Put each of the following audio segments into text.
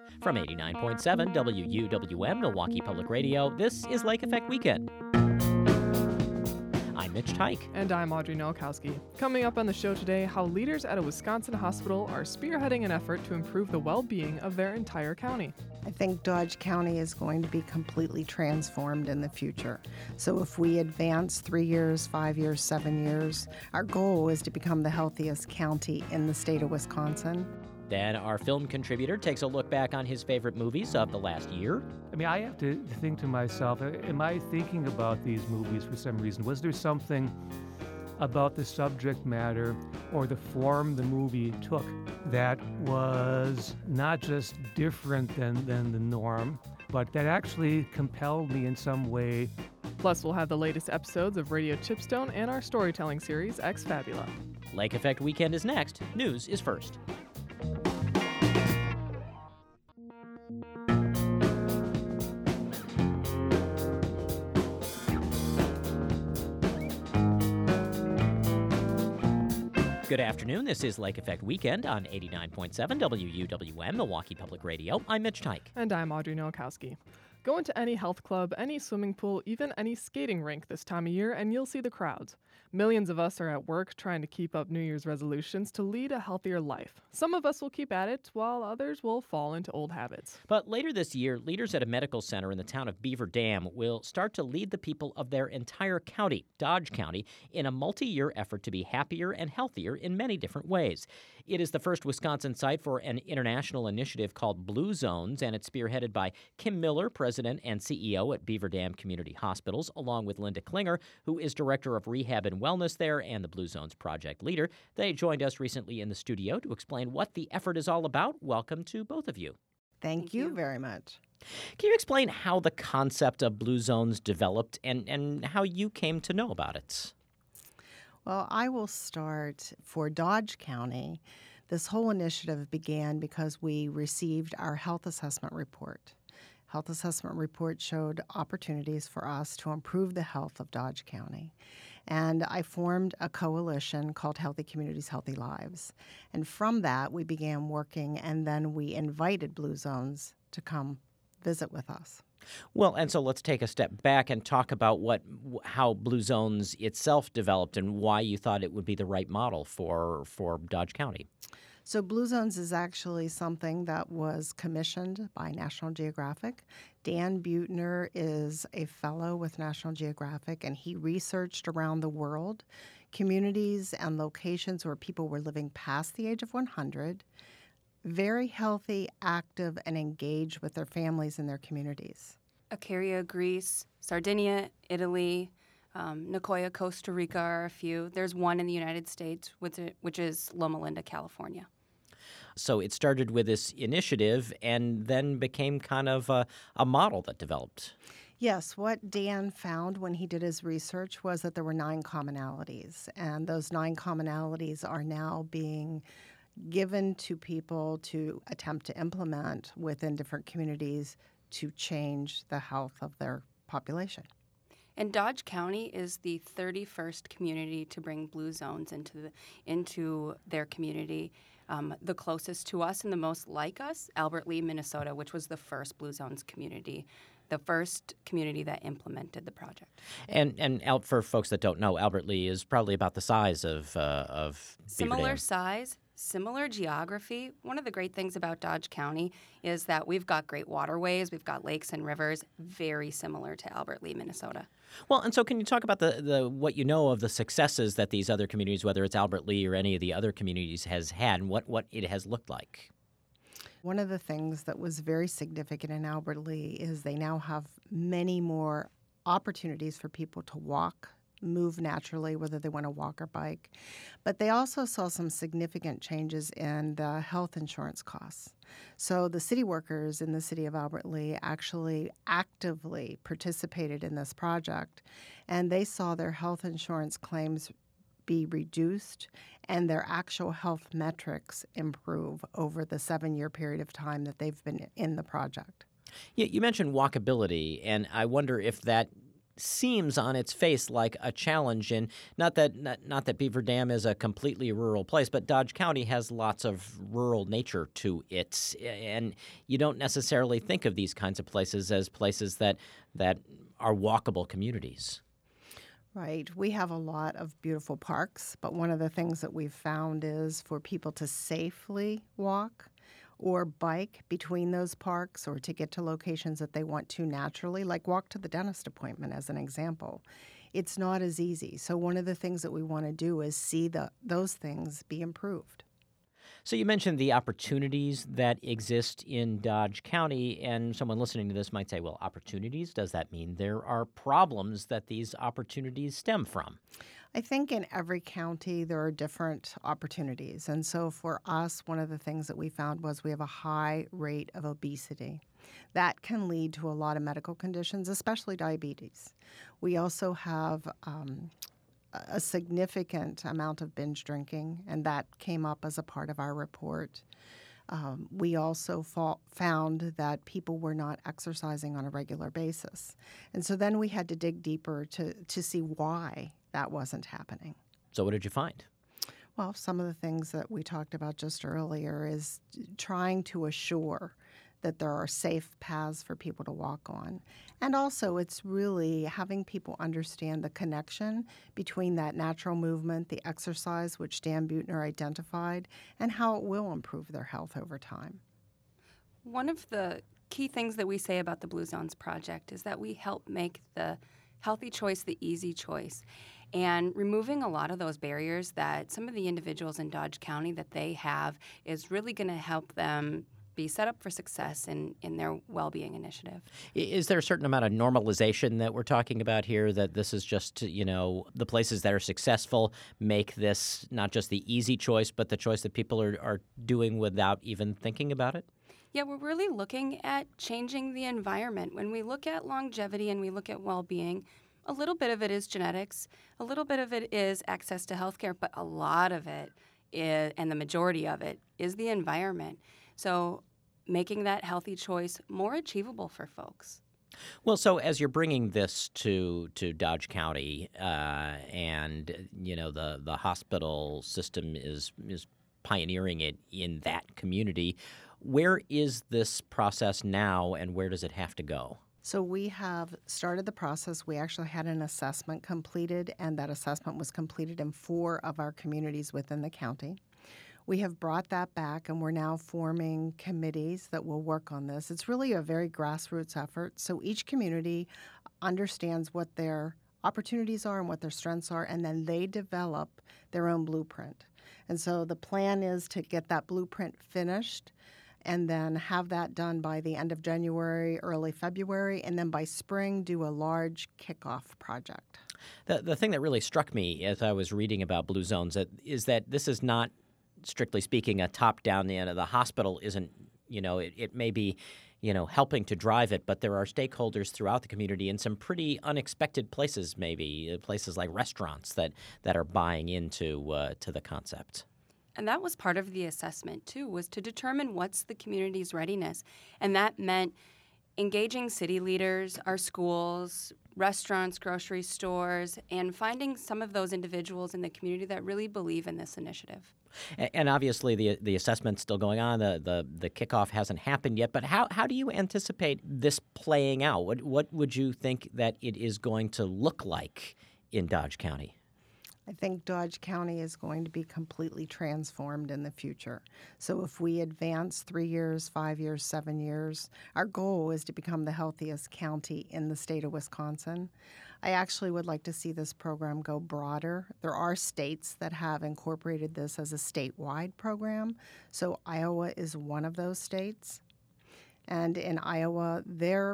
From 89.7 WUWM, Milwaukee Public Radio, this is Lake Effect Weekend. I'm Mitch Teich. And I'm Audrey Nowakowski. Coming up on the show today, how leaders at a Wisconsin hospital are spearheading an effort to improve the well-being of their entire county. I think Dodge County is going to be completely transformed in the future. So if we advance 3 years, 5 years, 7 years, our goal is to become the healthiest county in the state of Wisconsin. Then our film contributor takes a look back on his favorite movies of the last year. I mean, I have to think to myself, am I thinking about these movies for some reason? Was there something about the subject matter or the form the movie took that was not just different than the norm, but that actually compelled me in some way? Plus, we'll have the latest episodes of Radio Chipstone and our storytelling series, Ex Fabula. Lake Effect Weekend is next. News is first. Good afternoon. This is Lake Effect Weekend on 89.7 WUWM, Milwaukee Public Radio. I'm Mitch Teich. And I'm Audrey Nowakowski. Go into any health club, any swimming pool, even any skating rink this time of year, and you'll see the crowds. Millions of us are at work trying to keep up New Year's resolutions to lead a healthier life. Some of us will keep at it, while others will fall into old habits. But later this year, leaders at a medical center in the town of Beaver Dam will start to lead the people of their entire county, Dodge County, in a multi-year effort to be happier and healthier in many different ways. It is the first Wisconsin site for an international initiative called Blue Zones, and it's spearheaded by Kim Miller, President and CEO at Beaver Dam Community Hospitals, along with Linda Klinger, who is Director of Rehab and Wellness there and the Blue Zones project leader. They joined us recently in the studio to explain what the effort is all about. Welcome to both of you. Thank you very much. Can you explain how the concept of Blue Zones developed and how you came to know about it? Well, I will start for Dodge County. This whole initiative began because we received our health assessment report. Health assessment report showed opportunities for us to improve the health of Dodge County. And I formed a coalition called Healthy Communities, Healthy Lives. And from that, we began working, and then we invited Blue Zones to come visit with us. Well, and so let's take a step back and talk about how Blue Zones itself developed and why you thought it would be the right model for Dodge County. So Blue Zones is actually something that was commissioned by National Geographic. Dan Buettner is a fellow with National Geographic, and he researched around the world communities and locations where people were living past the age of 100, very healthy, active, and engaged with their families and their communities. Icaria, Greece, Sardinia, Italy, Nicoya, Costa Rica are a few. There's one in the United States, which is Loma Linda, California. So it started with this initiative and then became kind of a model that developed. Yes, what Dan found when he did his research was that there were 9 commonalities, and those 9 commonalities are now being given to people to attempt to implement within different communities to change the health of their population. And Dodge County is the 31st community to bring Blue Zones into their community. The closest to us and the most like us, Albert Lea, Minnesota, which was the first Blue Zones community, the first community that implemented the project. And for folks that don't know, Albert Lea is probably about the size of Beaver Similar Dam. size. Similar geography. One of the great things about Dodge County is that we've got great waterways, we've got lakes and rivers, very similar to Albert Lea, Minnesota. Well, and so can you talk about the what you know of the successes that these other communities, whether it's Albert Lea or any of the other communities, has had and what it has looked like? One of the things that was very significant in Albert Lea is they now have many more opportunities for people to walk, move naturally, whether they want to walk or bike. But they also saw some significant changes in the health insurance costs. So the city workers in the city of Albert Lea actually actively participated in this project, and they saw their health insurance claims be reduced and their actual health metrics improve over the 7-year period of time that they've been in the project. Yeah, you mentioned walkability, and I wonder if that seems on its face like a challenge. And not that Beaver Dam is a completely rural place, but Dodge County has lots of rural nature to it, and you don't necessarily think of these kinds of places as places that are walkable communities. Right. We have a lot of beautiful parks, but one of the things that we've found is for people to safely walk or bike between those parks or to get to locations that they want to naturally, like walk to the dentist appointment as an example. It's not as easy. So one of the things that we want to do is see those things be improved. So you mentioned the opportunities that exist in Dodge County, and someone listening to this might say, well, opportunities? Does that mean there are problems that these opportunities stem from? I think in every county there are different opportunities. And so for us, one of the things that we found was we have a high rate of obesity. That can lead to a lot of medical conditions, especially diabetes. We also have a significant amount of binge drinking, and that came up as a part of our report. We also found that people were not exercising on a regular basis. And so then we had to dig deeper to see why that wasn't happening. So what did you find? Well, some of the things that we talked about just earlier is trying to assure that there are safe paths for people to walk on. And also it's really having people understand the connection between that natural movement, the exercise, which Dan Buettner identified, and how it will improve their health over time. One of the key things that we say about the Blue Zones Project is that we help make the healthy choice the easy choice. And removing a lot of those barriers that some of the individuals in Dodge County that they have is really going to help them be set up for success in their well-being initiative. Is there a certain amount of normalization that we're talking about here, that this is just, the places that are successful make this not just the easy choice, but the choice that people are doing without even thinking about it? Yeah, we're really looking at changing the environment. When we look at longevity and we look at well-being, a little bit of it is genetics, a little bit of it is access to healthcare, but a lot of it is, and the majority of it, is the environment. So making that healthy choice more achievable for folks. Well, so as you're bringing this to Dodge County, and the hospital system is pioneering it in that community, where is this process now, and where does it have to go? So we have started the process. We actually had an assessment completed, and that assessment was completed in 4 of our communities within the county. We have brought that back, and we're now forming committees that will work on this. It's really a very grassroots effort. So each community understands what their opportunities are and what their strengths are, and then they develop their own blueprint. And so the plan is to get that blueprint finished and then have that done by the end of January, early February, and then by spring do a large kickoff project. The thing that really struck me as I was reading about Blue Zones is that this is not, strictly speaking, a top-down. The hospital isn't, it may be, helping to drive it, but there are stakeholders throughout the community in some pretty unexpected places, maybe places like restaurants that are buying into to the concept. And that was part of the assessment, too, was to determine what's the community's readiness. And that meant engaging city leaders, our schools, restaurants, grocery stores, and finding some of those individuals in the community that really believe in this initiative. And obviously the assessment's still going on. The kickoff hasn't happened yet. But how do you anticipate this playing out? What would you think that it is going to look like in Dodge County? I think Dodge County is going to be completely transformed in the future. So if we advance 3 years, 5 years, 7 years, our goal is to become the healthiest county in the state of Wisconsin. I actually would like to see this program go broader. There are states that have incorporated this as a statewide program. So Iowa is one of those states. And in Iowa, their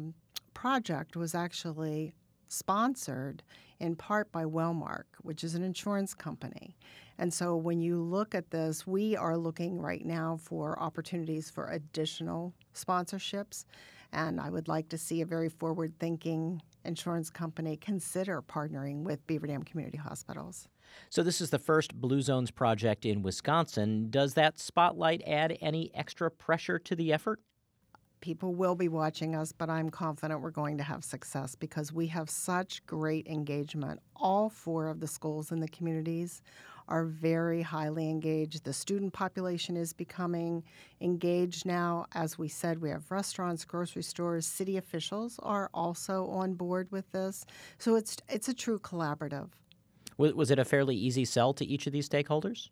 project was actually sponsored in part by Wellmark, which is an insurance company. And so when you look at this, we are looking right now for opportunities for additional sponsorships. And I would like to see a very forward-thinking insurance company consider partnering with Beaver Dam Community Hospitals. So this is the first Blue Zones project in Wisconsin. Does that spotlight add any extra pressure to the effort? people will be watching us, but I'm confident we're going to have success because we have such great engagement. All 4 of the schools in the communities are very highly engaged. The student population is becoming engaged now. As we said, we have restaurants, grocery stores, city officials are also on board with this. So it's a true collaborative. Was it a fairly easy sell to each of these stakeholders?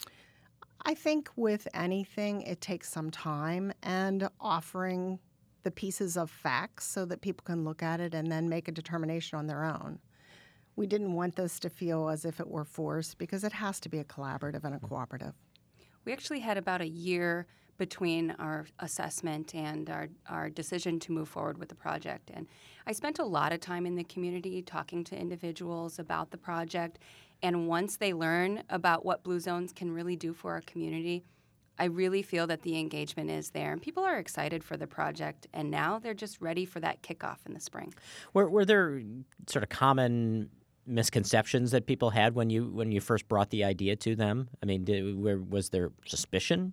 I think with anything, it takes some time and offering the pieces of facts so that people can look at it and then make a determination on their own. We didn't want this to feel as if it were forced because it has to be a collaborative and a cooperative. We actually had about a year between our assessment and our decision to move forward with the project. And I spent a lot of time in the community talking to individuals about the project. And once they learn about what Blue Zones can really do for our community, I really feel that the engagement is there. And people are excited for the project. And now they're just ready for that kickoff in the spring. Were there sort of common misconceptions that people had when you first brought the idea to them? I mean, was there suspicion?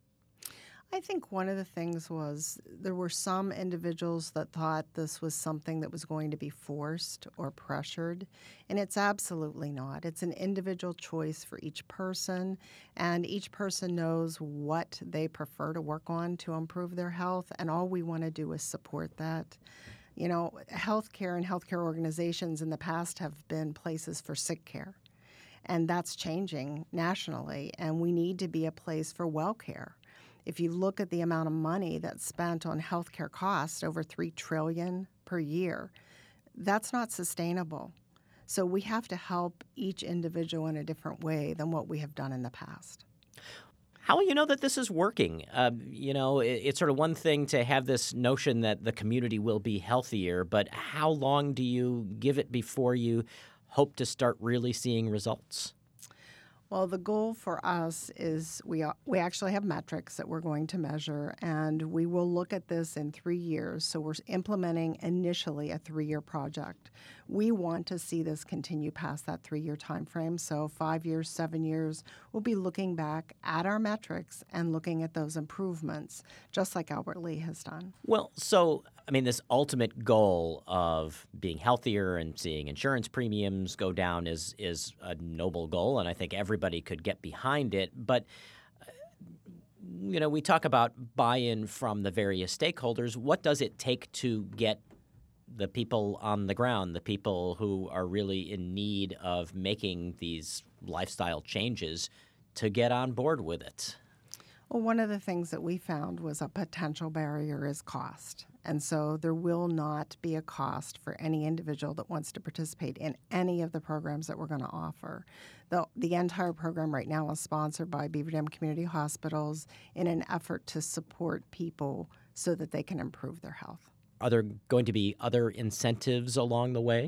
I think one of the things was there were some individuals that thought this was something that was going to be forced or pressured, and it's absolutely not. It's an individual choice for each person, and each person knows what they prefer to work on to improve their health, and all we want to do is support that. You know, healthcare and healthcare organizations in the past have been places for sick care, and that's changing nationally, and we need to be a place for well care. If you look at the amount of money that's spent on healthcare costs, over $3 trillion per year, that's not sustainable. So we have to help each individual in a different way than what we have done in the past. How will you know that this is working? It's sort of one thing to have this notion that the community will be healthier, but how long do you give it before you hope to start really seeing results? Well, the goal for us is we actually have metrics that we're going to measure, and we will look at this in 3 years. So we're implementing initially a 3-year project. We want to see this continue past that 3-year time frame. So 5 years, 7 years, we'll be looking back at our metrics and looking at those improvements, just like Albert Lea has done. Well, so, I mean, this ultimate goal of being healthier and seeing insurance premiums go down is a noble goal, and I think everybody could get behind it. But, we talk about buy-in from the various stakeholders. What does it take to get the people on the ground, the people who are really in need of making these lifestyle changes, to get on board with it? Well, one of the things that we found was a potential barrier is cost. And so there will not be a cost for any individual that wants to participate in any of the programs that we're going to offer. The entire program right now is sponsored by Beaver Dam Community Hospitals in an effort to support people so that they can improve their health. Are there going to be other incentives along the way?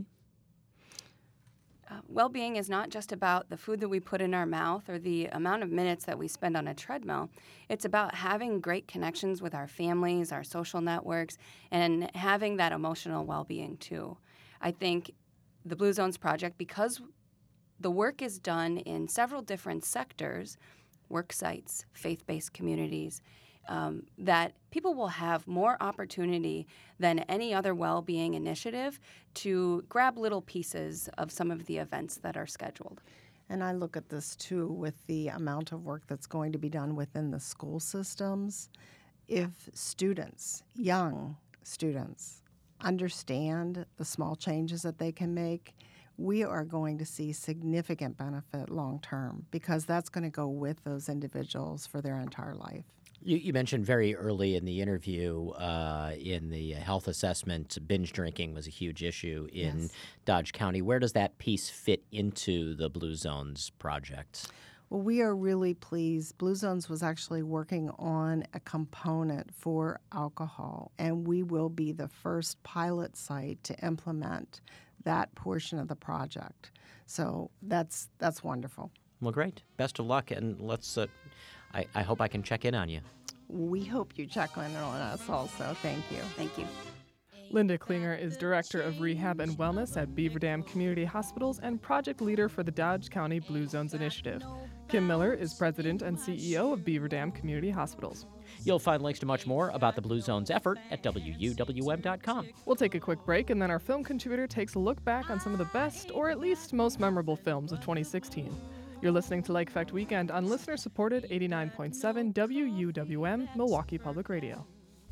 Well-being is not just about the food that we put in our mouth or the amount of minutes that we spend on a treadmill. It's about having great connections with our families, our social networks, and having that emotional well-being too. I think the Blue Zones Project, because the work is done in several different sectors, work sites, faith-based communities, that people will have more opportunity than any other well-being initiative to grab little pieces of some of the events that are scheduled. And I look at this, too, with the amount of work that's going to be done within the school systems. If students, young students, understand the small changes that they can make, we are going to see significant benefit long-term because that's going to go with those individuals for their entire life. You mentioned very early in the interview, in the health assessment, binge drinking was a huge issue in Dodge County. Where does that piece fit into the Blue Zones project? Well, we are really pleased. Blue Zones was actually working on a component for alcohol, and we will be the first pilot site to implement that portion of the project. So that's wonderful. Well, great. Best of luck, and let's. I hope I can check in on you. We hope you check in on us also. Thank you. Thank you. Linda Klinger is Director of Rehab and Wellness at Beaver Dam Community Hospitals and project leader for the Dodge County Blue Zones Initiative. Kim Miller is president and CEO of Beaver Dam Community Hospitals. You'll find links to much more about the Blue Zone's effort at WUWM.com. We'll take a quick break, and then our film contributor takes a look back on some of the best, or at least most memorable films of 2016. You're listening to Lake Effect Weekend on listener-supported 89.7 WUWM, Milwaukee Public Radio.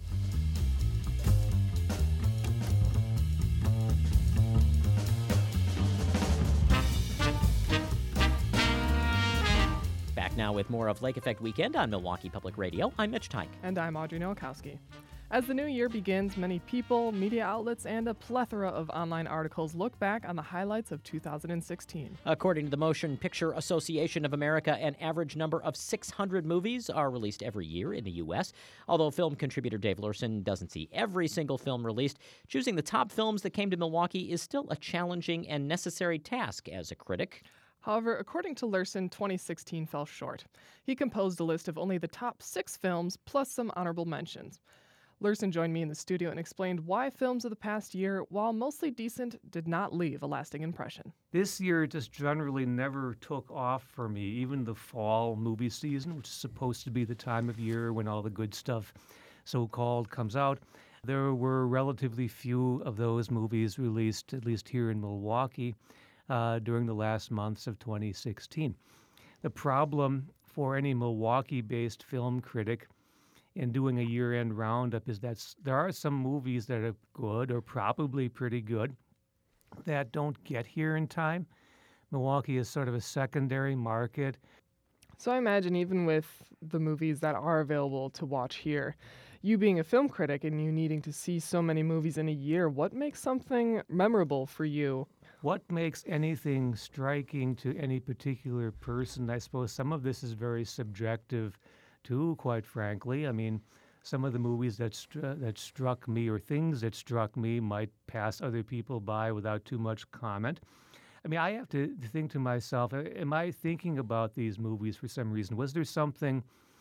Back now with more of Lake Effect Weekend on Milwaukee Public Radio. I'm Mitch Tyke. And I'm Audrey Nowakowski. As the new year begins, many people, media outlets, and a plethora of online articles look back on the highlights of 2016. According to the Motion Picture Association of America, an average number of 600 movies are released every year in the U.S. Although film contributor Dave Lurson doesn't see every single film released, choosing the top films that came to Milwaukee is still a challenging and necessary task as a critic. However, according to Lurson, 2016 fell short. He composed a list of only the top 6 films plus some honorable mentions. Lurson joined me in the studio and explained why films of the past year, while mostly decent, did not leave a lasting impression. This year just generally never took off for me. Even the fall movie season, which is supposed to be the time of year when all the good stuff, so-called, comes out, there were relatively few of those movies released, at least here in Milwaukee, during the last months of 2016. The problem for any Milwaukee-based film critic in doing a year-end roundup is that there are some movies that are good or probably pretty good that don't get here in time. Milwaukee is sort of a secondary market. So I imagine even with the movies that are available to watch here, you being a film critic and you needing to see so many movies in a year, what makes something memorable for you? What makes anything striking to any particular person? I suppose some of this is very subjective too, quite frankly. I mean, some of the movies that struck me or things that struck me might pass other people by without too much comment. I mean, I have to think to myself, am I thinking about these movies for some reason? Was there something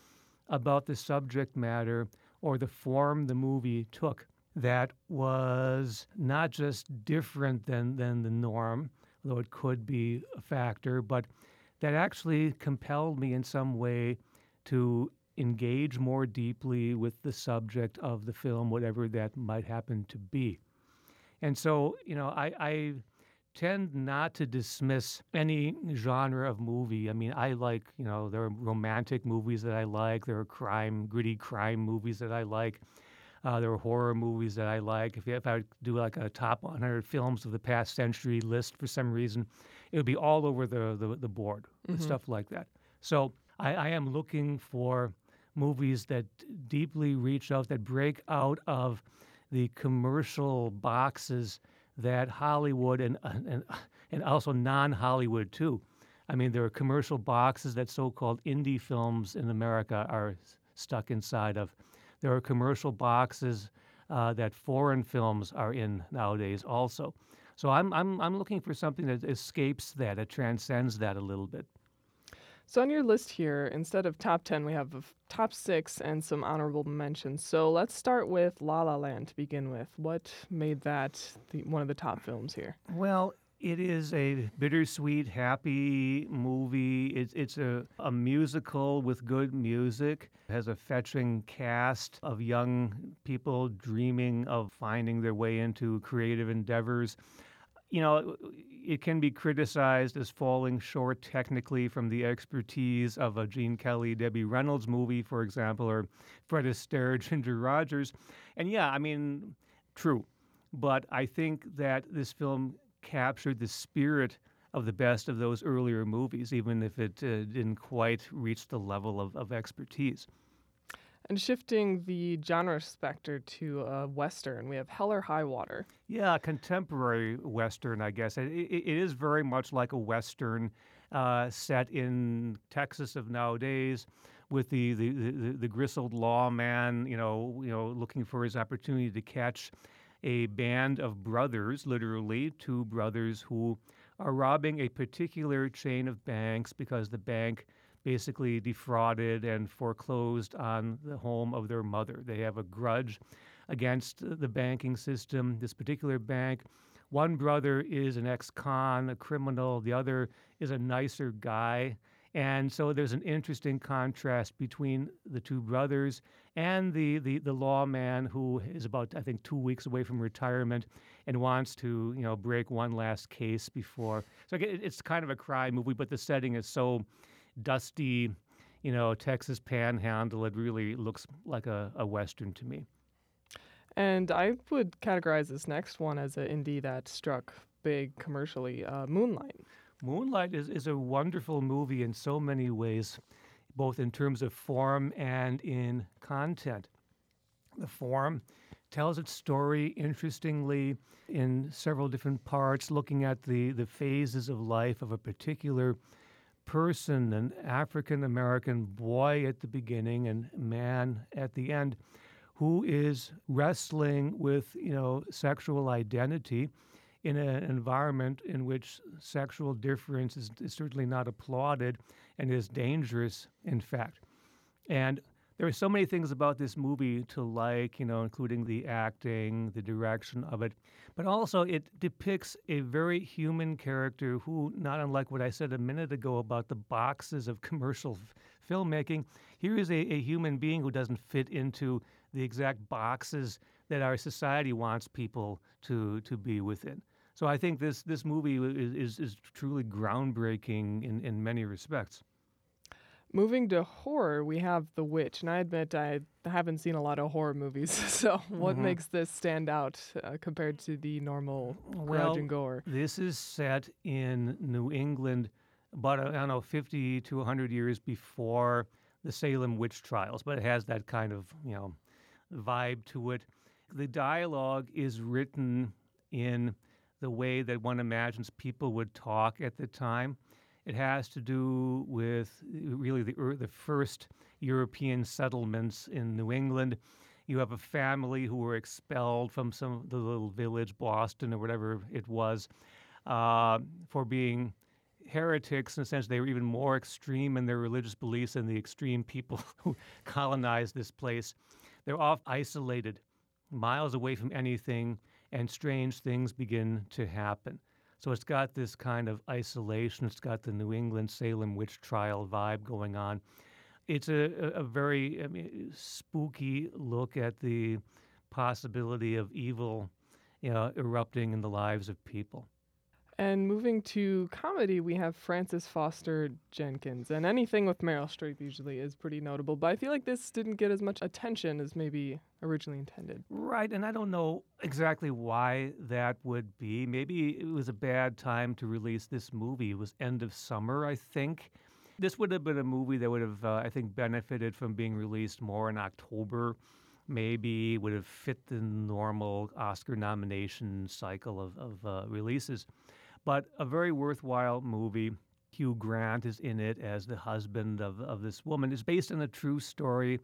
about the subject matter or the form the movie took that was not just different than the norm, though it could be a factor, but that actually compelled me in some way to engage more deeply with the subject of the film, whatever that might happen to be. And so, I tend not to dismiss any genre of movie. I mean, I like, there are romantic movies that I like. There are gritty crime movies that I like. There are horror movies that I like. If I do like a top 100 films of the past century list for some reason, it would be all over the board, with stuff like that. So I am looking for movies that deeply reach out, that break out of the commercial boxes that Hollywood and also non-Hollywood too. I mean, there are commercial boxes that so-called indie films in America are stuck inside of. There are commercial boxes that foreign films are in nowadays also. So I'm looking for something that escapes that transcends that a little bit. So on your list here, instead of top 10, we have a top 6 and some honorable mentions. So let's start with La La Land to begin with. What made that one of the top films here? Well, it is a bittersweet, happy movie. It's a musical with good music. It has a fetching cast of young people dreaming of finding their way into creative endeavors. It can be criticized as falling short technically from the expertise of a Gene Kelly, Debbie Reynolds movie, for example, or Fred Astaire, Ginger Rogers. And yeah, I mean, true. But I think that this film captured the spirit of the best of those earlier movies, even if it didn't quite reach the level of expertise. And shifting the genre specter to Western, we have Hell or High Water. Yeah, contemporary Western, I guess. It is very much like a Western set in Texas of nowadays, with the grizzled lawman, looking for his opportunity to catch a band of brothers, literally 2 brothers, who are robbing a particular chain of banks because the bank basically defrauded and foreclosed on the home of their mother. They have a grudge against the banking system, this particular bank. One brother is an ex-con, a criminal. The other is a nicer guy. And so there's an interesting contrast between the two brothers and the lawman who is about, I think, 2 weeks away from retirement and wants to, break one last case before. So it's kind of a crime movie, but the setting is so dusty, Texas Panhandle. It really looks like a Western to me. And I would categorize this next one as an indie that struck big commercially, Moonlight. Moonlight is a wonderful movie in so many ways, both in terms of form and in content. The form tells its story interestingly in several different parts, looking at the phases of life of a particular person, an African-American boy at the beginning and man at the end, who is wrestling with, sexual identity in an environment in which sexual difference is certainly not applauded and is dangerous, in fact. And there are so many things about this movie to like, including the acting, the direction of it. But also it depicts a very human character who, not unlike what I said a minute ago about the boxes of commercial filmmaking, here is a human being who doesn't fit into the exact boxes that our society wants people to be within. So I think this movie is truly groundbreaking in many respects. Moving to horror, we have The Witch, and I admit I haven't seen a lot of horror movies, so what makes this stand out compared to the normal grudge and gore? This is set in New England about, 50 to 100 years before the Salem witch trials, but it has that kind of, vibe to it. The dialogue is written in the way that one imagines people would talk at the time. It has to do with really the first European settlements in New England. You have a family who were expelled from the little village, Boston or whatever it was, for being heretics. In a sense, they were even more extreme in their religious beliefs than the extreme people who colonized this place. They're off isolated, miles away from anything, and strange things begin to happen. So it's got this kind of isolation. It's got the New England Salem witch trial vibe going on. It's a very spooky look at the possibility of evil, erupting in the lives of people. And moving to comedy, we have Frances Foster Jenkins. And anything with Meryl Streep usually is pretty notable. But I feel like this didn't get as much attention as maybe originally intended. Right, and I don't know exactly why that would be. Maybe it was a bad time to release this movie. It was end of summer, I think. This would have been a movie that would have, I think, benefited from being released more in October. Maybe would have fit the normal Oscar nomination cycle of releases. But a very worthwhile movie. Hugh Grant is in it as the husband of this woman. It's based on a true story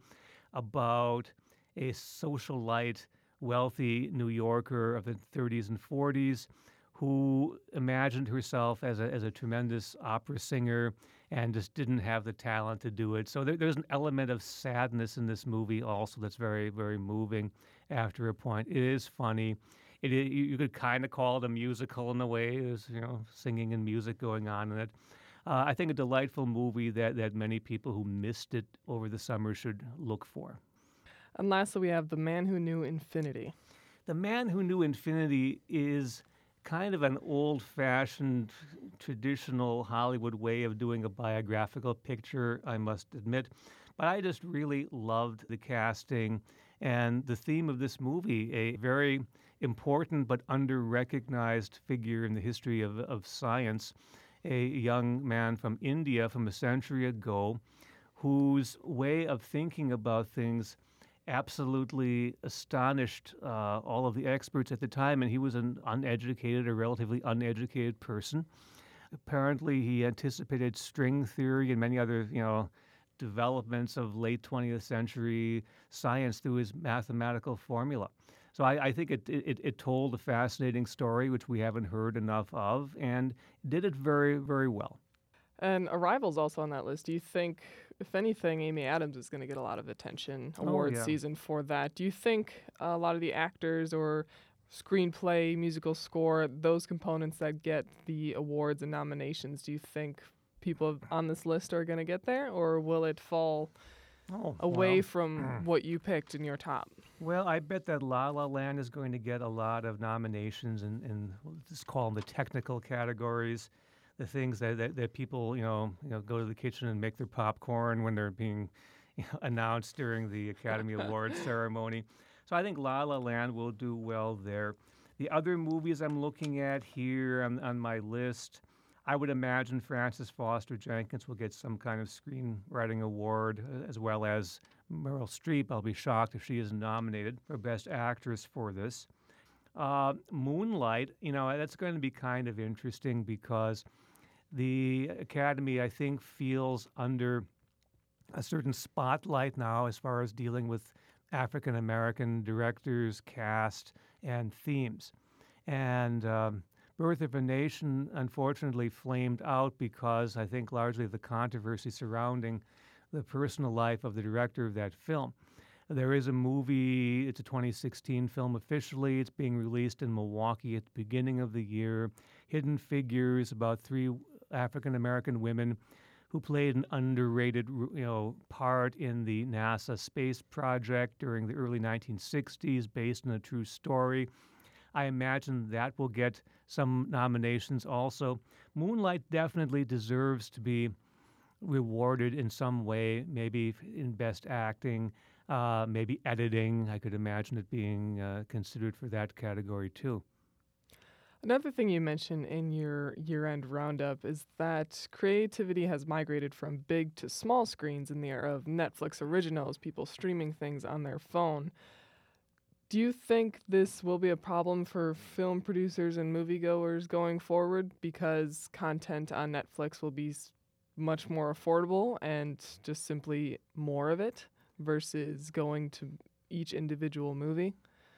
about a socialite, wealthy New Yorker of the 30s and 40s who imagined herself as a tremendous opera singer and just didn't have the talent to do it. So there's an element of sadness in this movie also that's very, very moving after a point. It is funny. You could kind of call it a musical in a way. There's, singing and music going on in it. I think a delightful movie that many people who missed it over the summer should look for. And lastly, we have The Man Who Knew Infinity. The Man Who Knew Infinity is kind of an old-fashioned, traditional Hollywood way of doing a biographical picture, I must admit. But I just really loved the casting and the theme of this movie, a very important but under-recognized figure in the history of science, a young man from India from a century ago whose way of thinking about things absolutely astonished all of the experts at the time, and he was a relatively uneducated person. Apparently, he anticipated string theory and many other, developments of late 20th century science through his mathematical formula. So I think it told a fascinating story, which we haven't heard enough of, and did it very, very well. And Arrival's also on that list. Do you think, if anything, Amy Adams is going to get a lot of attention awards season for that? Do you think a lot of the actors or screenplay, musical score, those components that get the awards and nominations, do you think people on this list are going to get there, or will it fall away well, from what you picked in your top? Well, I bet that La La Land is going to get a lot of nominations in let's call them the technical categories, the things that people go to the kitchen and make their popcorn when they're being announced during the Academy Awards ceremony. So I think La La Land will do well there. The other movies I'm looking at here on my list, I would imagine Frances Foster Jenkins will get some kind of screenwriting award, as well as Meryl Streep. I'll be shocked if she isn't nominated for Best Actress for this. Moonlight, that's going to be kind of interesting because the Academy, I think, feels under a certain spotlight now as far as dealing with African American directors, cast, and themes. And Birth of a Nation, unfortunately, flamed out because I think largely the controversy surrounding the personal life of the director of that film. There is a movie, it's a 2016 film officially. It's being released in Milwaukee at the beginning of the year. Hidden Figures, about 3 African American women who played an underrated, part in the NASA space project during the early 1960s, based on a true story. I imagine that will get some nominations also. Moonlight definitely deserves to be rewarded in some way, maybe in Best Acting, maybe editing. I could imagine it being considered for that category too. Another thing you mentioned in your year-end roundup is that creativity has migrated from big to small screens in the era of Netflix originals, people streaming things on their phone. Do you think this will be a problem for film producers and moviegoers going forward because content on Netflix will be much more affordable and just simply more of it versus going to each individual movie?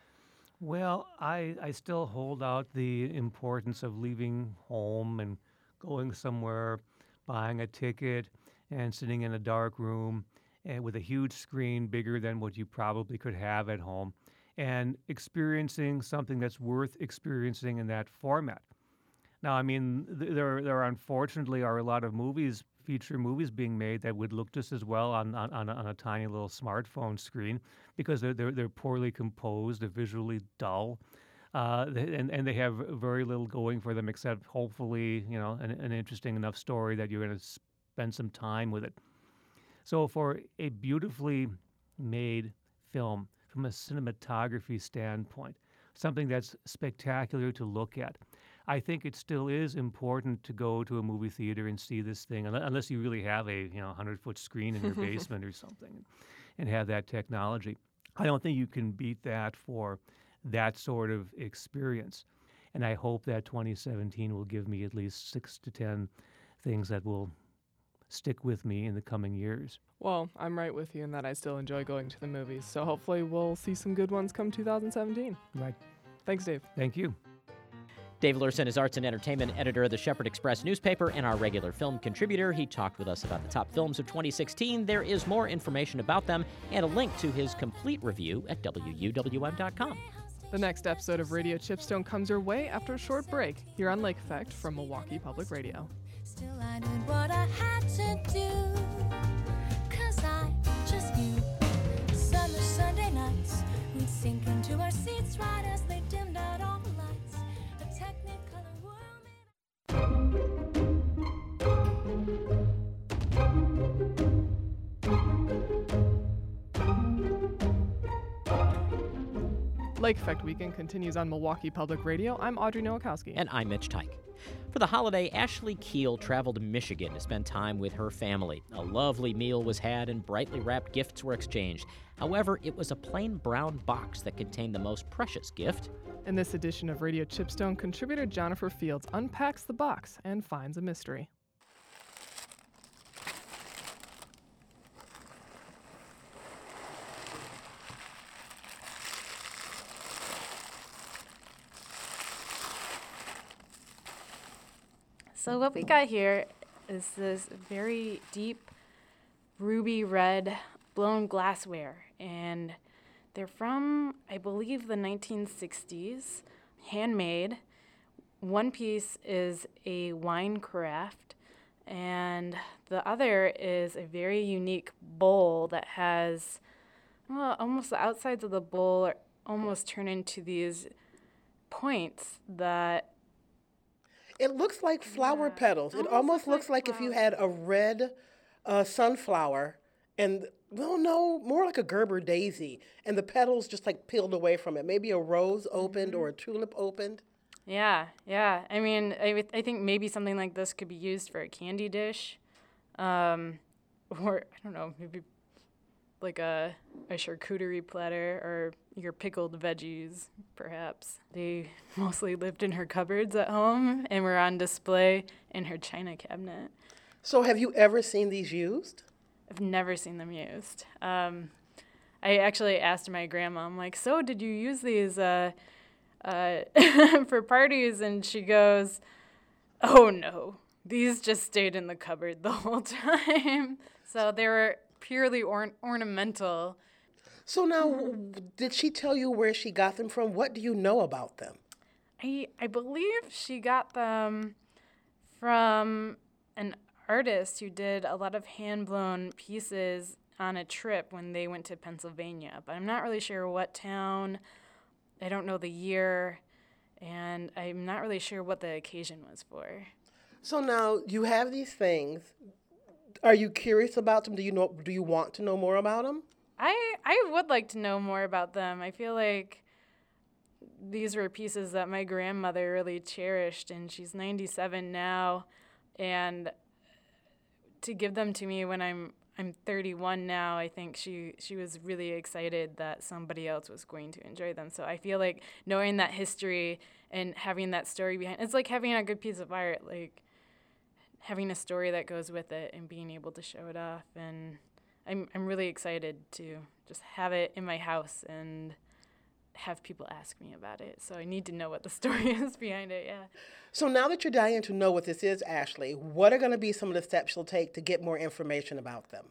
Well, I still hold out the importance of leaving home and going somewhere, buying a ticket, and sitting in a dark room and with a huge screen bigger than what you probably could have at home, and experiencing something that's worth experiencing in that format. Now, I mean, there unfortunately are a lot of feature movies being made that would look just as well on a tiny little smartphone screen because they're poorly composed, they're visually dull, and they have very little going for them except hopefully an interesting enough story that you're going to spend some time with it. So for a beautifully made film from a cinematography standpoint, something that's spectacular to look at, I think it still is important to go to a movie theater and see this thing, unless you really have a 100-foot screen in your basement or something, and have that technology. I don't think you can beat that for that sort of experience. And I hope that 2017 will give me at least 6 to 10 things that will stick with me in the coming years. Well, I'm right with you in that I still enjoy going to the movies, so hopefully we'll see some good ones come 2017. Right. Thanks, Dave. Thank you. Dave Lurson is arts and entertainment editor of the Shepherd Express newspaper and our regular film contributor. He talked with us about the top films of 2016. There is more information about them and a link to his complete review at WUWM.com. The next episode of Radio Chipstone comes your way after a short break here on Lake Effect from Milwaukee Public Radio. Still I knew what I had to do, 'cause I just knew. Summer Sunday nights, we'd sink into our seats right as they dimmed out all the lights. A Technicolor world Lake Effect Weekend continues on Milwaukee Public Radio. I'm Audrey Nowakowski. And I'm Mitch Tyke. For the holiday, Ashley Keel traveled to Michigan to spend time with her family. A lovely meal was had and brightly wrapped gifts were exchanged. However, it was a plain brown box that contained the most precious gift. In this edition of Radio Chipstone, contributor Jennifer Fields unpacks the box and finds a mystery. So what we got here is this very deep ruby red blown glassware, and they're from, I believe, the 1960s, handmade. One piece is a wine carafe, And the other is a very unique bowl that has, well, almost the outsides of the bowl are almost turn into these points that. It looks like flower petals. It almost looks like if you had a red sunflower and, well, no, more like a Gerber daisy, and the petals just like peeled away from it. Maybe a rose opened or a tulip opened. Yeah. I mean, I think maybe something like this could be used for a candy dish, or I don't know, maybe like a charcuterie platter or your pickled veggies, perhaps. They mostly lived in her cupboards at home and were on display in her china cabinet. So have you ever seen these used? I've never seen them used. I actually asked my grandma, I'm like, so did you use these for parties? And she goes, oh no, these just stayed in the cupboard the whole time. So they were purely ornamental. So now, did she tell you where she got them from? What do you know about them? I believe she got them from an artist who did a lot of hand-blown pieces on a trip when they went to Pennsylvania. But I'm not really sure what town. I don't know the year. And I'm not really sure what the occasion was for. So now, you have these things. Are you curious about them? Do you want to know more about them? I would like to know more about them. I feel like these were pieces that my grandmother really cherished, and she's 97 now, and to give them to me when I'm 31 now, I think she was really excited that somebody else was going to enjoy them. So I feel like knowing that history and having that story behind it's like having a good piece of art, like having a story that goes with it and being able to show it off. And I'm really excited to just have it in my house and have people ask me about it. So I need to know what the story is behind it, yeah. So now that you're dying to know what this is, Ashley, what are going to be some of the steps you'll take to get more information about them?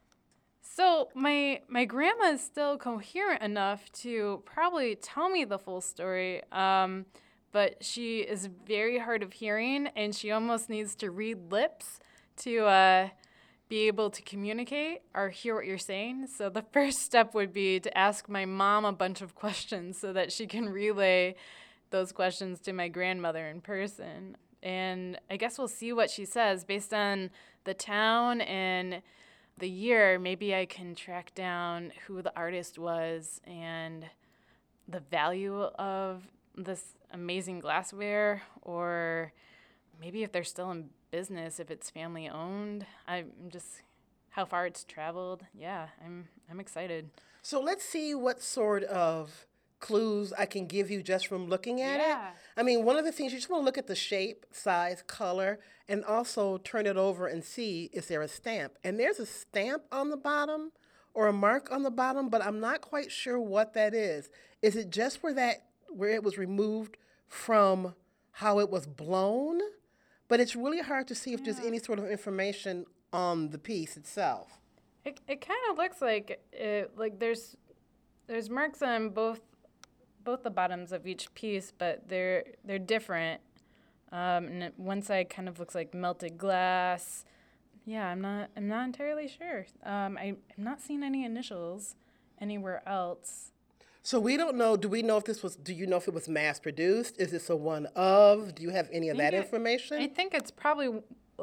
So my grandma is still coherent enough to probably tell me the full story, but she is very hard of hearing, and she almost needs to read lips to be able to communicate or hear what you're saying. So the first step would be to ask my mom a bunch of questions so that she can relay those questions to my grandmother in person. And I guess we'll see what she says. Based on the town and the year, maybe I can track down who the artist was and the value of this amazing glassware, or maybe if they're still in business, if it's family owned. I'm just how far it's traveled. Yeah, I'm excited. So let's see what sort of clues I can give you just from looking at it. I mean, one of the things, you just want to look at the shape, size, color, and also turn it over and see, is there a stamp? And there's a stamp on the bottom or a mark on the bottom, but I'm not quite sure what that is. Is it just where it was removed from how it was blown? But it's really hard to see if there's any sort of information on the piece itself. It kind of looks like there's marks on both the bottoms of each piece, but they're different. And one side kind of looks like melted glass. Yeah, I'm not entirely sure. I'm not seeing any initials anywhere else. So we don't know. Do you know if it was mass produced? Is this a one of? Do you have any of that information? I think it's probably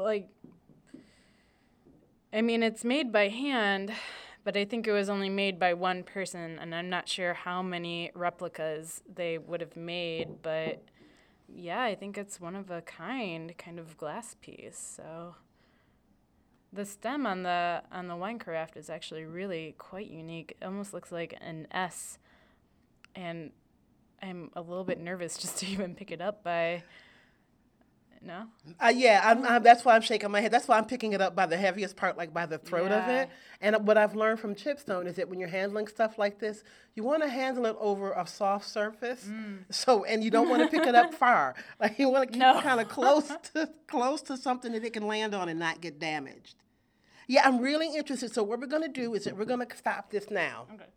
it's made by hand, but I think it was only made by one person, and I'm not sure how many replicas they would have made, but yeah, I think it's one of a kind of glass piece. So the stem on the wine carafe is actually really quite unique. It almost looks like an S. And I'm a little bit nervous just to even pick it up by, no? That's why I'm shaking my head. That's why I'm picking it up by the heaviest part, like by the throat of it. And what I've learned from Chipstone is that when you're handling stuff like this, you want to handle it over a soft surface. So, and you don't want to pick it up far. Like you want to keep it kind of close to something that it can land on and not get damaged. Yeah, I'm really interested. So what we're going to do is that we're going to stop this now. Okay.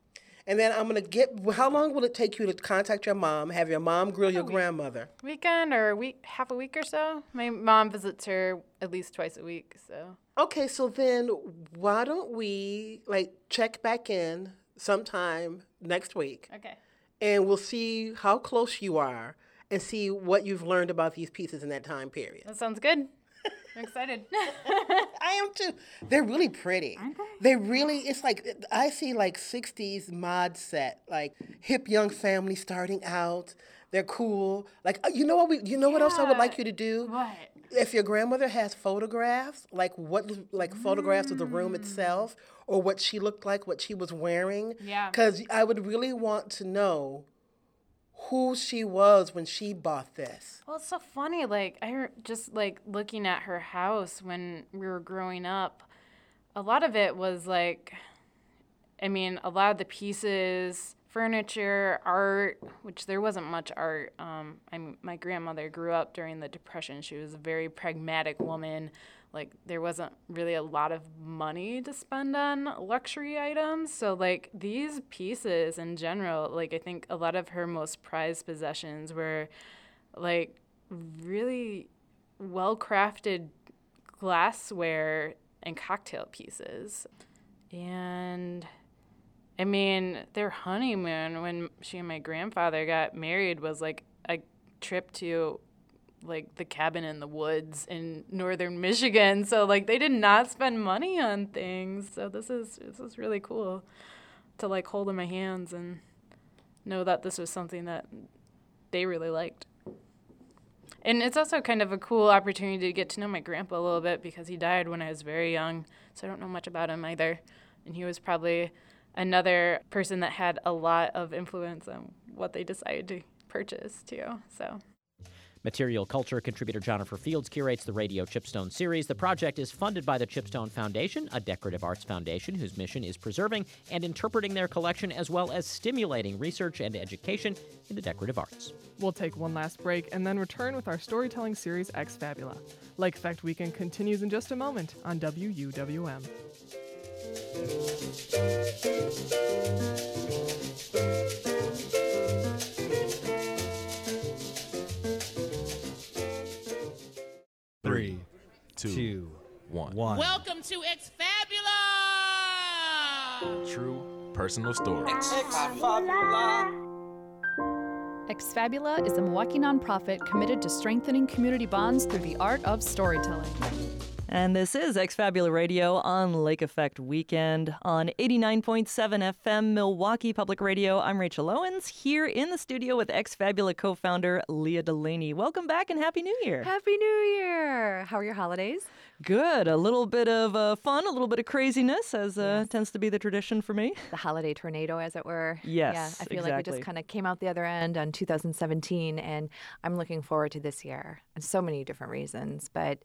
And then I'm going to how long will it take you to contact your mom, have your mom grill your grandmother? Weekend or half a week or so. My mom visits her at least twice a week, so. Okay, so then why don't we check back in sometime next week? Okay. And we'll see how close you are and see what you've learned about these pieces in that time period. That sounds good. I'm excited. I am too. They're really pretty. Aren't they? They really, it's I see 60s mod set, hip young family starting out. They're cool. You know what else I would like you to do? What? If your grandmother has photographs, photographs of the room itself, or what she looked like, what she was wearing. Yeah. Because I would really want to know who she was when she bought this. Well, it's so funny. Just looking at her house when we were growing up, a lot of it was a lot of the pieces, furniture, art, which there wasn't much art. My grandmother grew up during the Depression. She was a very pragmatic woman. There wasn't really a lot of money to spend on luxury items. So, these pieces in general, I think a lot of her most prized possessions were, really well-crafted glassware and cocktail pieces. And, their honeymoon when she and my grandfather got married was, a trip to the cabin in the woods in northern Michigan. So they did not spend money on things. So this is really cool to hold in my hands and know that this was something that they really liked. And it's also kind of a cool opportunity to get to know my grandpa a little bit because he died when I was very young. So I don't know much about him either. And he was probably another person that had a lot of influence on what they decided to purchase too. So. Material culture contributor Jennifer Fields curates the Radio Chipstone series. The project is funded by the Chipstone Foundation, a decorative arts foundation whose mission is preserving and interpreting their collection as well as stimulating research and education in the decorative arts. We'll take one last break and then return with our storytelling series Ex Fabula. Lake Effect Weekend continues in just a moment on WUWM. Three, two, one. Welcome to Ex Fabula! True personal stories. Ex Fabula is a Milwaukee nonprofit committed to strengthening community bonds through the art of storytelling. And this is Ex Fabula Radio on Lake Effect Weekend on 89.7 FM Milwaukee Public Radio. I'm Rachel Owens here in the studio with Ex Fabula co-founder Leah Delaney. Welcome back and Happy New Year. Happy New Year. How are your holidays? Good. A little bit of fun, a little bit of craziness, as tends to be the tradition for me. The holiday tornado, as it were. Yes, yeah, I feel like we just kind of came out the other end on 2017, and I'm looking forward to this year. And so many different reasons, but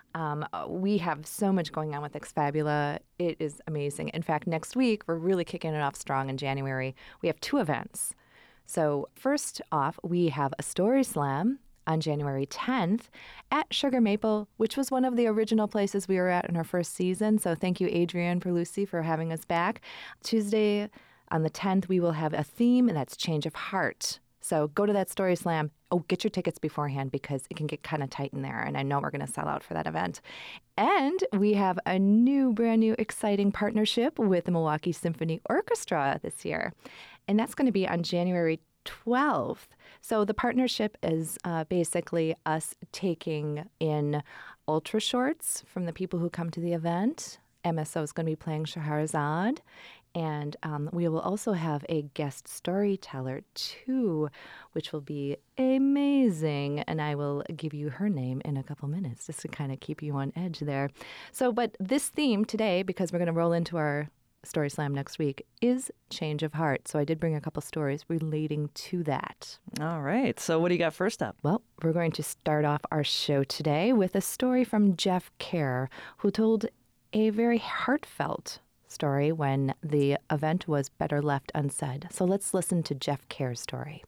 we have so much going on with Ex Fabula. It is amazing. In fact, next week, we're really kicking it off strong in January. We have 2 events. So first off, we have a story slam on January 10th at Sugar Maple, which was one of the original places we were at in our first season. So thank you, Adrienne Perlusi, for having us back. Tuesday on the 10th, we will have a theme, and that's Change of Heart. So go to that Story Slam. Oh, get your tickets beforehand because it can get kind of tight in there, and I know we're going to sell out for that event. And we have a brand new, exciting partnership with the Milwaukee Symphony Orchestra this year, and that's going to be on January 12th. So the partnership is basically us taking in ultra shorts from the people who come to the event. MSO is going to be playing Scheherazade. And we will also have a guest storyteller, too, which will be amazing. And I will give you her name in a couple minutes just to kind of keep you on edge there. So, but this theme today, because we're going to roll into our Story Slam next week, is Change of Heart. So I did bring a couple stories relating to that. All right. So what do you got first up? Well, we're going to start off our show today with a story from Jeff Kerr, who told a very heartfelt story when the event was better left unsaid. So let's listen to Jeff Kerr's story.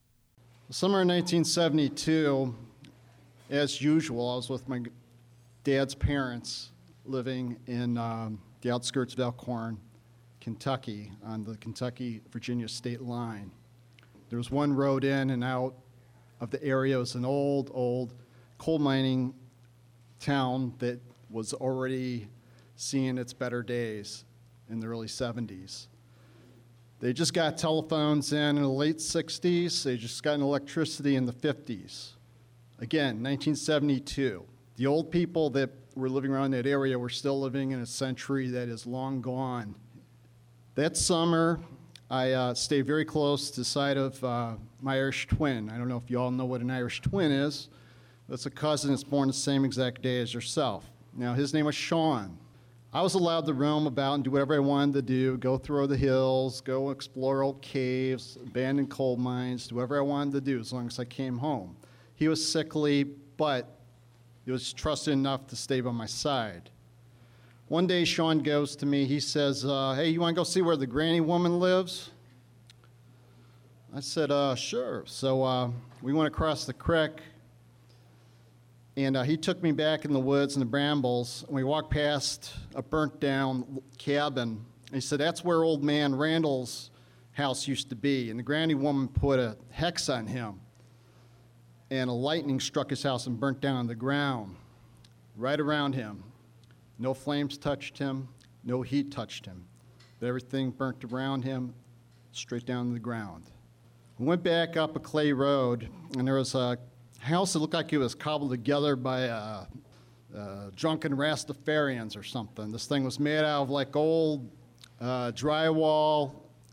Summer 1972, as usual, I was with my dad's parents living in the outskirts of Elkhorn, Kentucky, on the Kentucky-Virginia state line. There was one road in and out of the area. It was an old coal mining town that was already seeing its better days in the early 70s. They just got telephones in the late 60s. They just got electricity in the 50s. Again, 1972. The old people that were living around that area were still living in a century that is long gone. That summer, I stayed very close to the side of my Irish twin. I don't know if you all know what an Irish twin is. It's a cousin that's born the same exact day as yourself. Now, his name was Sean. I was allowed to roam about and do whatever I wanted to do, go through the hills, go explore old caves, abandoned coal mines, do whatever I wanted to do as long as I came home. He was sickly, but he was trusted enough to stay by my side. One day, Sean goes to me, he says, hey, you want to go see where the granny woman lives? I said, sure. So we went across the creek, and he took me back in the woods and the brambles, and we walked past a burnt-down cabin. And he said, that's where old man Randall's house used to be, and the granny woman put a hex on him, and a lightning struck his house and burnt down the ground right around him. No flames touched him, no heat touched him. But everything burnt around him, straight down to the ground. We went back up a clay road, and there was a house that looked like it was cobbled together by drunken Rastafarians or something. This thing was made out of like old drywall,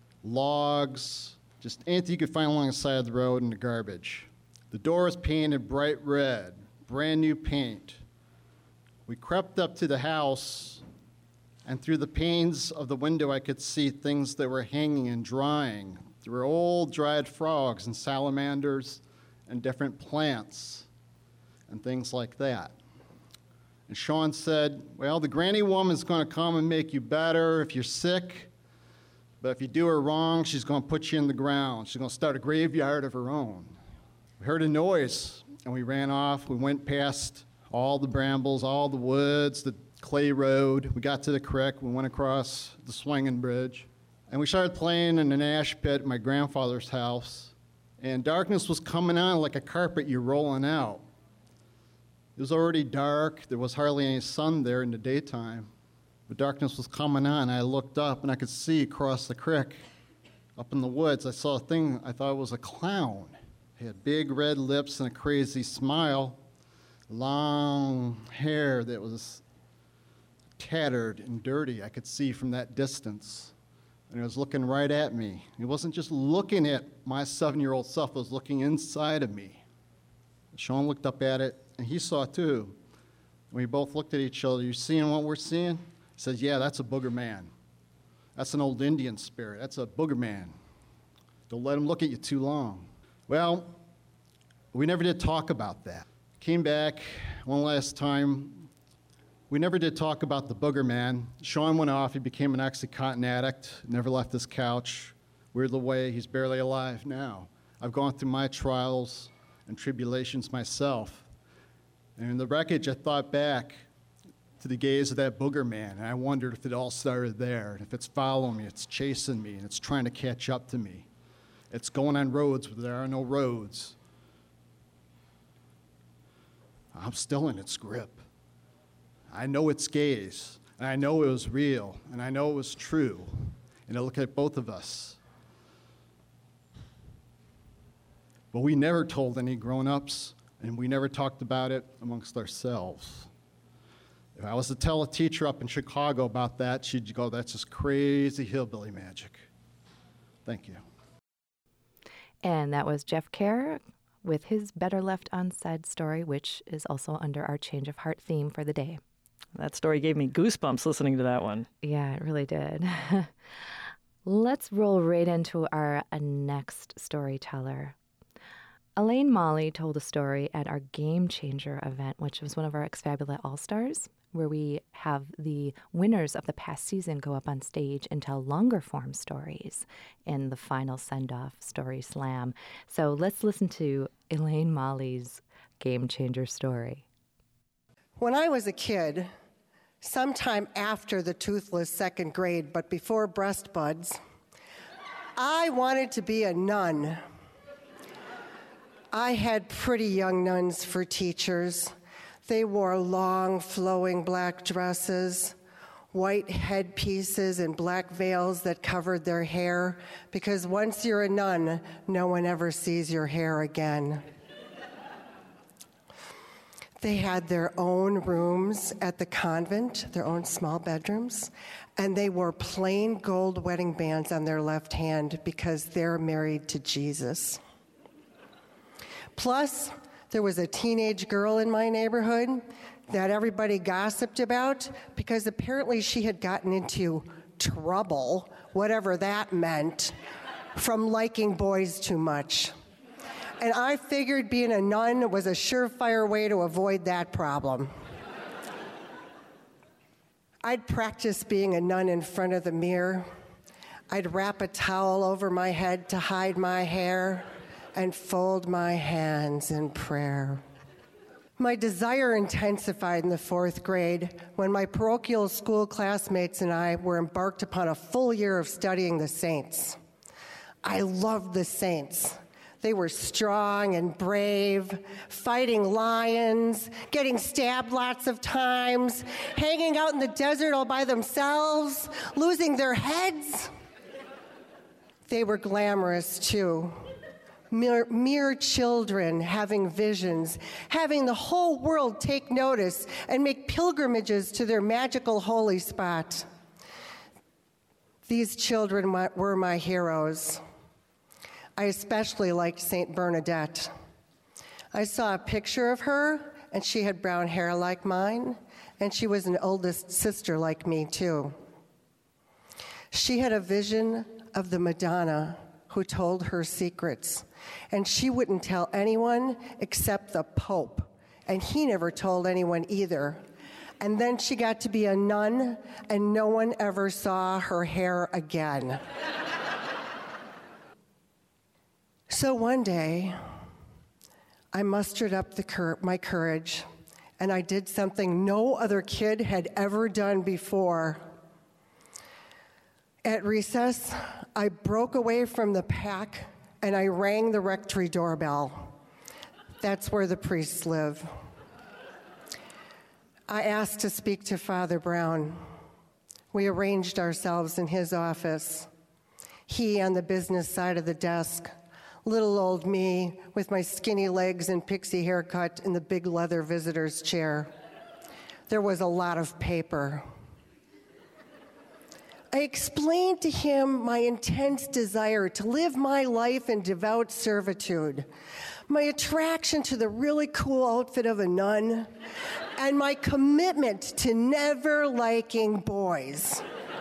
logs, just anything you could find along the side of the road in the garbage. The door was painted bright red, brand new paint. We crept up to the house, and through the panes of the window, I could see things that were hanging and drying. There were old dried frogs and salamanders and different plants and things like that. And Sean said, well, the granny woman's going to come and make you better if you're sick, but if you do her wrong, she's going to put you in the ground. She's going to start a graveyard of her own. We heard a noise, and we ran off. We went past all the brambles, all the woods, the clay road. We got to the creek. We went across the swinging bridge. And we started playing in an ash pit at my grandfather's house. And darkness was coming on like a carpet you're rolling out. It was already dark. There was hardly any sun there in the daytime. But darkness was coming on. I looked up, and I could see across the creek, up in the woods, I saw a thing I thought was a clown. He had big red lips and a crazy smile. Long hair that was tattered and dirty, I could see from that distance. And it was looking right at me. It wasn't just looking at my 7-year-old self, it was looking inside of me. Sean looked up at it, and he saw it too. We both looked at each other. You seeing what we're seeing? He says, yeah, that's a booger man. That's an old Indian spirit. That's a booger man. Don't let him look at you too long. Well, we never did talk about that. Came back one last time. We never did talk about the booger man. Sean went off. He became an Oxycontin addict, never left his couch. Weirdly way, he's barely alive now. I've gone through my trials and tribulations myself. And in the wreckage, I thought back to the gaze of that booger man, and I wondered if it all started there, and if it's following me, it's chasing me, and it's trying to catch up to me. It's going on roads where there are no roads. I'm still in its grip. I know its gaze, and I know it was real, and I know it was true. And I look at both of us. But we never told any grown-ups, and we never talked about it amongst ourselves. If I was to tell a teacher up in Chicago about that, she'd go, that's just crazy hillbilly magic. Thank you. And that was Jeff Kerr with his Better Left Unsaid story, which is also under our Change of Heart theme for the day. That story gave me goosebumps listening to that one. Yeah, it really did. Let's roll right into our next storyteller. Elaine Molly told a story at our Game Changer event, which was one of our Exfabula All-Stars, where we have the winners of the past season go up on stage and tell longer form stories in the final send-off story slam. So let's listen to Elaine Molly's Game Changer story. When I was a kid, sometime after the toothless second grade, but before breast buds, I wanted to be a nun. I had pretty young nuns for teachers. They wore long, flowing black dresses, white headpieces, and black veils that covered their hair, because once you're a nun, no one ever sees your hair again. They had their own rooms at the convent, their own small bedrooms, and they wore plain gold wedding bands on their left hand because they're married to Jesus. Plus, there was a teenage girl in my neighborhood that everybody gossiped about because apparently she had gotten into trouble, whatever that meant, from liking boys too much. And I figured being a nun was a surefire way to avoid that problem. I'd practice being a nun in front of the mirror. I'd wrap a towel over my head to hide my hair and fold my hands in prayer. My desire intensified in the 4th grade when my parochial school classmates and I were embarked upon a full year of studying the saints. I loved the saints. They were strong and brave, fighting lions, getting stabbed lots of times, hanging out in the desert all by themselves, losing their heads. They were glamorous, too. Mere children having visions, having the whole world take notice and make pilgrimages to their magical holy spot. These children were my heroes. I especially liked Saint Bernadette. I saw a picture of her, and she had brown hair like mine, and she was an oldest sister like me, too. She had a vision of the Madonna who told her secrets, and she wouldn't tell anyone except the Pope, and he never told anyone either. And then she got to be a nun, and no one ever saw her hair again. So one day, I mustered up my courage, and I did something no other kid had ever done before. At recess, I broke away from the pack, and I rang the rectory doorbell. That's where the priests live. I asked to speak to Father Brown. We arranged ourselves in his office. He on the business side of the desk, little old me with my skinny legs and pixie haircut in the big leather visitor's chair. There was a lot of paper. I explained to him my intense desire to live my life in devout servitude, my attraction to the really cool outfit of a nun, and my commitment to never liking boys.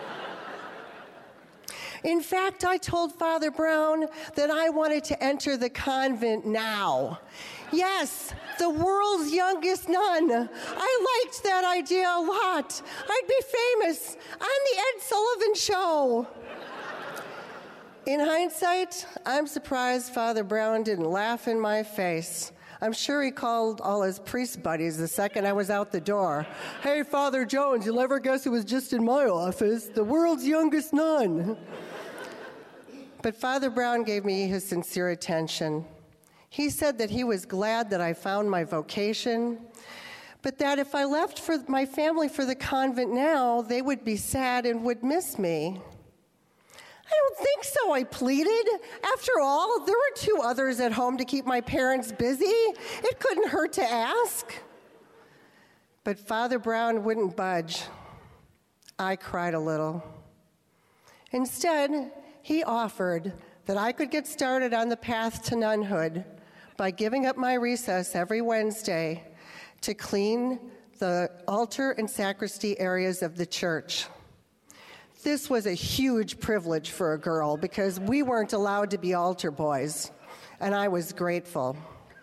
In fact, I told Father Brown that I wanted to enter the convent now. Yes, the world's youngest nun. I liked that idea a lot. I'd be famous on the Ed Sullivan Show. In hindsight, I'm surprised Father Brown didn't laugh in my face. I'm sure he called all his priest buddies the second I was out the door. Hey, Father Jones, you'll ever guess who was just in my office? The world's youngest nun. But Father Brown gave me his sincere attention. He said that he was glad that I found my vocation, but that if I left for my family for the convent now, they would be sad and would miss me. I don't think so, I pleaded. After all, there were 2 others at home to keep my parents busy. It couldn't hurt to ask. But Father Brown wouldn't budge. I cried a little. Instead, he offered that I could get started on the path to nunhood by giving up my recess every Wednesday to clean the altar and sacristy areas of the church. This was a huge privilege for a girl because we weren't allowed to be altar boys, and I was grateful.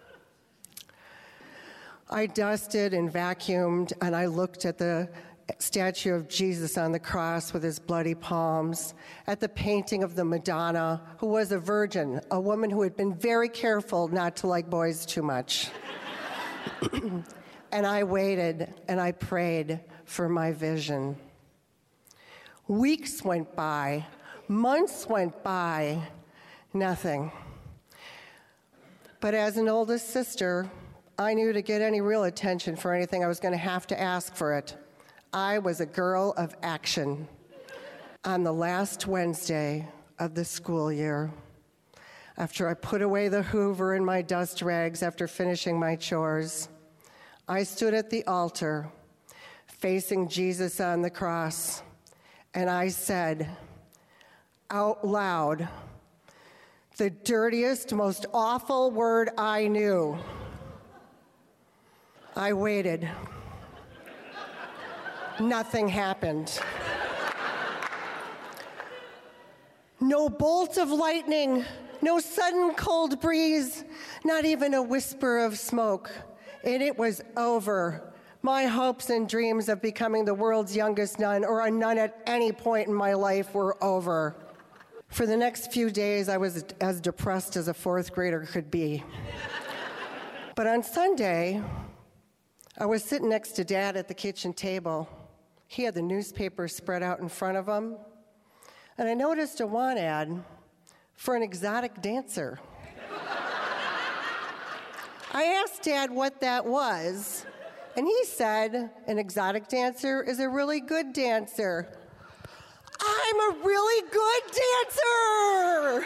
I dusted and vacuumed, and I looked at the statue of Jesus on the cross with his bloody palms, at the painting of the Madonna, who was a virgin, a woman who had been very careful not to like boys too much. And I waited and I prayed for my vision. Weeks went by, months went by, nothing. But as an oldest sister, I knew to get any real attention for anything, I was going to have to ask for it. I was a girl of action. On the last Wednesday of the school year, after I put away the Hoover and my dust rags after finishing my chores, I stood at the altar, facing Jesus on the cross, and I said out loud the dirtiest, most awful word I knew. I waited. Nothing happened. No bolt of lightning, no sudden cold breeze, not even a whisper of smoke. And it was over. My hopes and dreams of becoming the world's youngest nun, or a nun at any point in my life, were over. For the next few days, I was as depressed as a fourth grader could be. But on Sunday, I was sitting next to Dad at the kitchen table. He had the newspaper spread out in front of him, and I noticed a want ad for an exotic dancer. I asked Dad what that was, and he said, an exotic dancer is a really good dancer. I'm a really good dancer!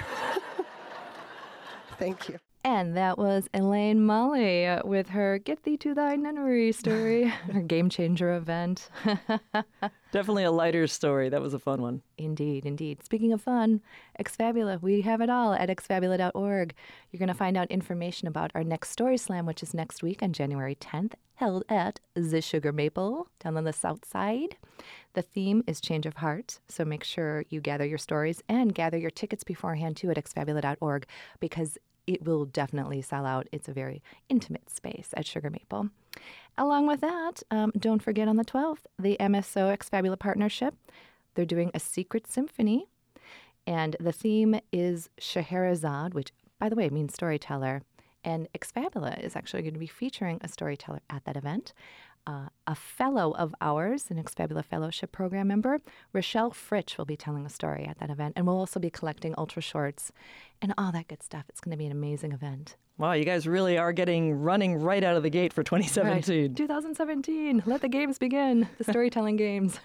Thank you. And that was Elaine Molly with her Get Thee to Thy Nunnery story, her Game Changer event. Definitely a lighter story. That was a fun one. Indeed, indeed. Speaking of fun, Exfabula, we have it all at exfabula.org. You're going to find out information about our next Story Slam, which is next week on January 10th, held at the Sugar Maple down on the south side. The theme is Change of Heart, so make sure you gather your stories and gather your tickets beforehand, too, at exfabula.org, because it will definitely sell out. It's a very intimate space at Sugar Maple. Along with that, don't forget on the 12th, the MSO Exfabula Partnership. They're doing a secret symphony, and the theme is Scheherazade, which, by the way, means storyteller. And Exfabula is actually going to be featuring a storyteller at that event. A fellow of ours, an Exfabula Fellowship Program member, Rochelle Fritsch, will be telling a story at that event. And we'll also be collecting ultra shorts and all that good stuff. It's going to be an amazing event. Wow, you guys really are running right out of the gate for 2017. Right. 2017. Let the games begin, the storytelling games.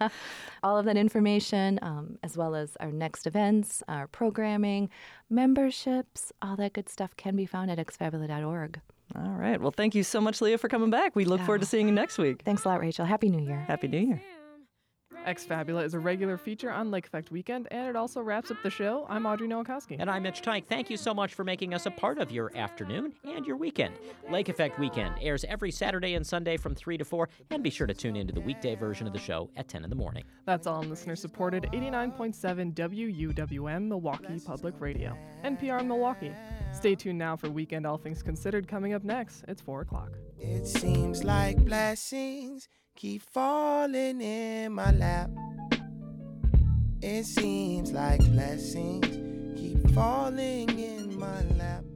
All of that information, as well as our next events, our programming, memberships, all that good stuff can be found at exfabula.org. All right. Well, thank you so much, Leah, for coming back. We look forward to seeing you next week. Thanks a lot, Rachel. Happy New Year. Happy New Year. Exfabula is a regular feature on Lake Effect Weekend, and it also wraps up the show. I'm Audrey Nowakowski. And I'm Mitch Teich. Thank you so much for making us a part of your afternoon and your weekend. Lake Effect Weekend airs every Saturday and Sunday from 3 to 4, and be sure to tune into the weekday version of the show at 10 in the morning. That's all on listener-supported 89.7 WUWM Milwaukee Public Radio. NPR Milwaukee. Stay tuned now for Weekend All Things Considered coming up next. It's 4 o'clock. It seems like blessings keep falling in my lap. It seems like blessings keep falling in my lap.